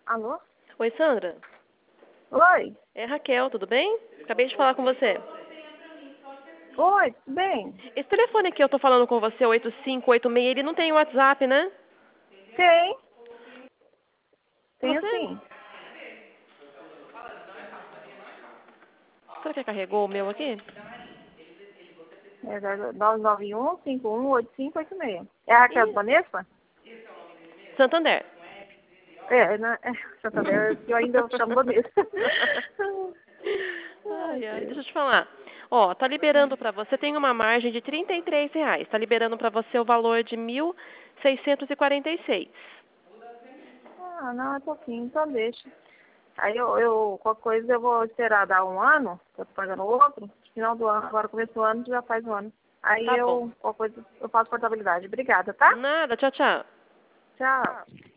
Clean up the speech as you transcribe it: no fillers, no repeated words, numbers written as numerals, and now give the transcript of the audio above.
Alô? Oi, Sandra. Oi? É Raquel, tudo bem? Acabei de falar com você. Oi, tudo bem? Esse telefone aqui eu tô falando com você, 8586, ele não tem WhatsApp, né? Tem? Tenho Você? sim. Será que carregou o meu aqui? É 991-518586. É a Raquel Ih, Vanessa? Santander. Santander, eu ainda chamo Vanessa. Ai, Ai, ai, deixa Deus. eu te falar. Ó, tá liberando pra você, tem uma margem de R$ 33. Tá liberando pra você o valor de 1.646. Ah, não, é pouquinho, então deixa. Aí qualquer coisa eu vou esperar dar um ano, que eu tô pagando outro, final do ano, agora começo do ano, já faz um ano. Aí Tá bom. qualquer coisa, eu faço portabilidade. Obrigada, tá? Nada, tchau, tchau. Tchau.